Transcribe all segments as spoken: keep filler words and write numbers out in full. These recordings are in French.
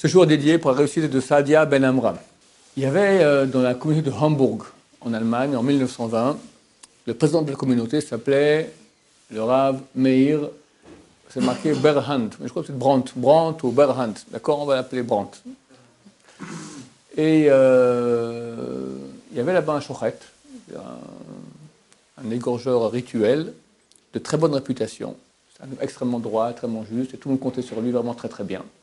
Ce jour est dédié pour la réussite de Saadia Ben Amram. Il y avait euh, dans la communauté de Hambourg, en Allemagne, en mille neuf cent vingt, le président de la communauté s'appelait le Rav Meir, c'est marqué Berhand, mais je crois que c'est Brandt, Brandt ou Berhand, d'accord, on va l'appeler Brandt. Et euh, il y avait là-bas un shochet, un, un égorgeur rituel de très bonne réputation, c'est un homme extrêmement droit, extrêmement juste, et tout le monde comptait sur lui vraiment très très bien.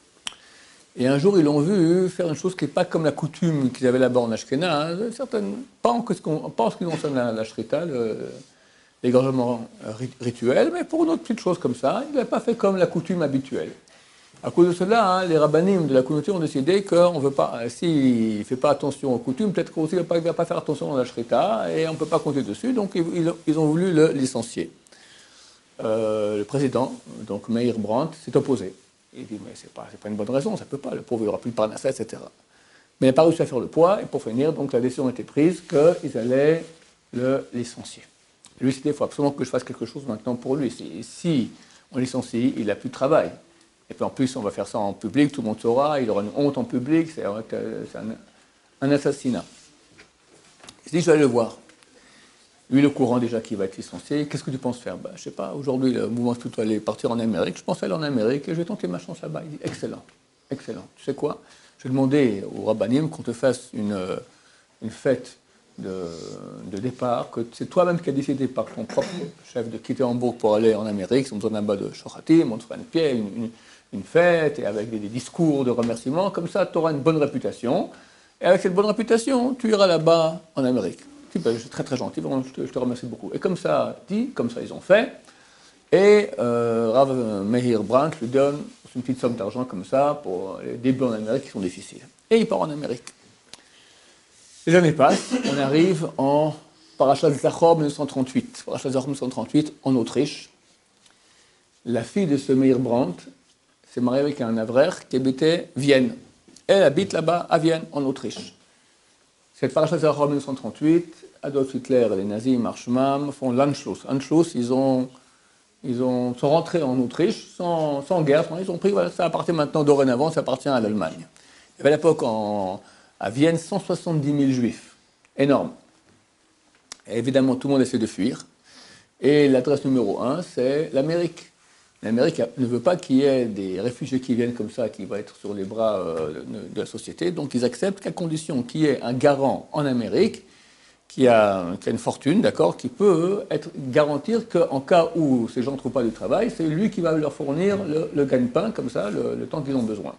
Et un jour, ils l'ont vu faire une chose qui n'est pas comme la coutume qu'ils avaient là-bas en Ashkenaz, certaines, pas en, pas en ce qui concerne la, la shrita, l'égorgement rituel, mais pour une autre petite chose comme ça, il n'a pas fait comme la coutume habituelle. À cause de cela, hein, les rabbanim de la communauté ont décidé qu'on veut pas, s'il ne fait pas attention aux coutumes, peut-être qu'il ne va, va pas faire attention à la shrita, et on ne peut pas compter dessus, donc ils, ils ont voulu le licencier. Euh, le président, donc Meir Brandt, s'est opposé. Il dit, mais ce n'est pas, pas une bonne raison, ça ne peut pas, le pauvre, il n'aura plus de parnassa, et cetera. Mais il n'a pas réussi à faire le poids, et pour finir, donc la décision a été prise qu'ils allaient le licencier. Lui, c'était, il faut absolument que je fasse quelque chose maintenant pour lui. Si, si on licencie, il n'a plus de travail. Et puis en plus, on va faire ça en public, tout le monde saura, il aura une honte en public, c'est, c'est un, un assassinat. Il dit, je vais aller le voir. Lui, le courant déjà qu'il va être licencié, qu'est-ce que tu penses faire? Ben, je ne sais pas, aujourd'hui, le mouvement est plutôt aller partir en Amérique. Je pense aller en Amérique et je vais tenter ma chance là-bas. Il dit, excellent, excellent. Tu sais quoi? Je vais demander au rabbanim qu'on te fasse une, une fête de, de départ, que c'est toi-même qui as décidé par ton propre chef de quitter Hambourg pour aller en Amérique. Ils ont besoin d'un bas de shochatim, on te fera une pièce, une, une, une fête, et avec des, des discours de remerciements. Comme ça, tu auras une bonne réputation. Et avec cette bonne réputation, tu iras là-bas en Amérique. Ben, je suis très très gentil, vraiment, je, te, je te remercie beaucoup. Et comme ça dit, comme ça ils ont fait, et euh, Rav Meir Brandt lui donne une petite somme d'argent comme ça pour les débuts en Amérique qui sont difficiles. Et il part en Amérique. Les années passent, on arrive en Parashat Zachor mille neuf cent trente-huit. Parashat Zachor mille neuf cent trente-huit, en Autriche. La fille de ce Meir Brandt s'est mariée avec un avraire qui habitait Vienne. Elle habite là-bas à Vienne, en Autriche. Cette Parashat Zachor mille neuf cent trente-huit, Adolf Hitler et les nazis, Marshman, font l'Anschluss. Anschluss, ils, ont, ils ont, sont rentrés en Autriche sans, sans guerre. Ils ont pris, voilà, ça appartient maintenant, dorénavant, ça appartient à l'Allemagne. Il y avait à l'époque en, à Vienne cent soixante-dix mille juifs. Énorme. Et évidemment, tout le monde essaie de fuir. Et l'adresse numéro un, c'est l'Amérique. L'Amérique ne veut pas qu'il y ait des réfugiés qui viennent comme ça, qui vont être sur les bras de la société. Donc ils acceptent qu'à condition qu'il y ait un garant en Amérique qui a, qui a une fortune, d'accord, qui peut être, garantir qu'en cas où ces gens ne trouvent pas du travail, c'est lui qui va leur fournir le, le gagne-pain, comme ça, le, le temps qu'ils ont besoin.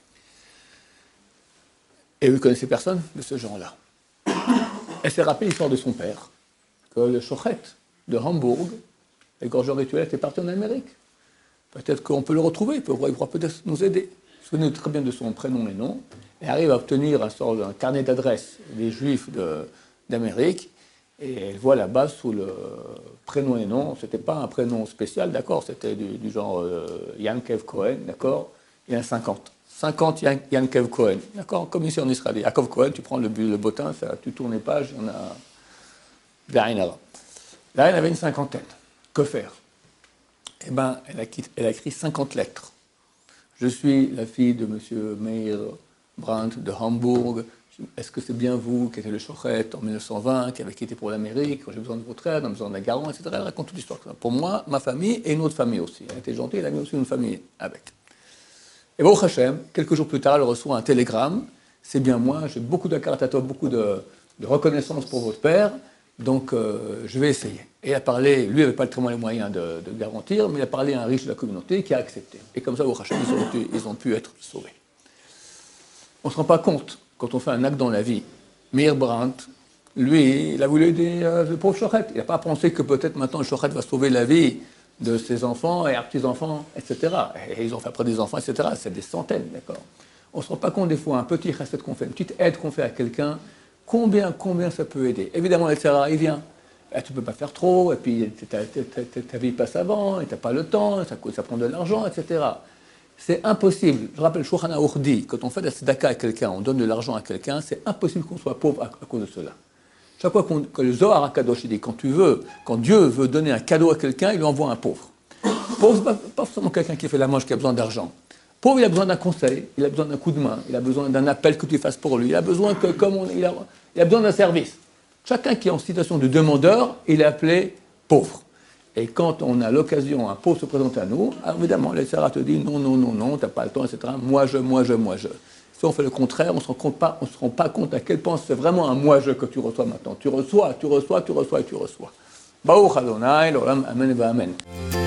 Et vous ne connaissez personne de ce genre-là. Elle s'est rappelée l'histoire de son père, que le shochet de Hambourg, l'égorgeur rituel, était parti en Amérique. Peut-être qu'on peut le retrouver, il pourra peut-être nous aider. Souvenez-vous très bien de son prénom et nom, et arrive à obtenir un sort d'un carnet d'adresses des Juifs de, d'Amérique, et elle voit là-bas sous le prénom et nom, c'était pas un prénom spécial, d'accord, c'était du, du genre euh, Yankev Cohen, d'accord, il y en a cinquante. cinquante Yan, Yankev Cohen, d'accord, comme ici en Israël. Yaakov Cohen, tu prends le, le bottin, ça, tu tournes les pages, il y en a... Là, elle avait une cinquantaine. Que faire? Eh bien, elle a, elle a écrit cinquante lettres. Je suis la fille de M. Meir Brandt de Hambourg. Est-ce que c'est bien vous qui étiez le shochet en mille neuf cent vingt, qui avez quitté pour l'Amérique, quand j'ai besoin de votre aide, j'ai besoin d'un garant, et cetera. Elle raconte toute l'histoire. Pour moi, ma famille et une autre famille aussi. Elle était gentille, elle a mis aussi une famille avec. Et Baruch Hashem, quelques jours plus tard, elle reçoit un télégramme. C'est bien moi, j'ai beaucoup de karatatov, beaucoup de, de reconnaissance pour votre père. Donc, euh, je vais essayer. Et il a parlé, lui n'avait pas tellement les moyens de, de garantir, mais il a parlé à un riche de la communauté qui a accepté. Et comme ça, au Hachem, ils, ont pu, ils ont pu être sauvés. On ne se rend pas compte, quand on fait un acte dans la vie. Meir Brandt, lui, il a voulu aider euh, le pauvre shochet. Il n'a pas pensé que peut-être maintenant le shochet va sauver la vie de ses enfants et petits-enfants, et cetera. Et ils ont fait après des enfants, et cetera. C'est des centaines, d'accord. On ne se rend pas compte des fois, un petit recette qu'on fait, une petite aide qu'on fait à quelqu'un, Combien, combien ça peut aider? Évidemment, le Sarah, il vient. Là, tu ne peux pas faire trop, et puis ta, ta, ta, ta vie passe avant, et tu n'as pas le temps, ça, ça prend de l'argent, et cetera. C'est impossible. Je rappelle, Shulchan Aruch dit, quand on fait de la tzedaka à quelqu'un, on donne de l'argent à quelqu'un, c'est impossible qu'on soit pauvre à, à cause de cela. Chaque fois qu'on, que le Zohar HaKadosh dit, quand tu veux, quand Dieu veut donner un cadeau à quelqu'un, il lui envoie un pauvre. Pauvre, ce n'est pas, pas forcément quelqu'un qui fait la manche, qui a besoin d'argent. Pauvre, il a besoin d'un conseil, il a besoin d'un coup de main, il a besoin d'un appel que tu fasses pour lui, il a besoin que, comme on, il a, il a besoin d'un service. Chacun qui est en situation de demandeur, il est appelé pauvre. Et quand on a l'occasion, un pauvre se présente à nous, alors évidemment, le Sarah te dit non, non, non, non, tu n'as pas le temps, et cetera. Moi, je, moi, je, moi, je. Si on fait le contraire, on ne se rend compte pas, on se rend pas compte à quel point c'est vraiment un moi, je que tu reçois maintenant. Tu reçois, tu reçois, tu reçois et tu reçois. Baruch Adonai, l'olam, amen et amen.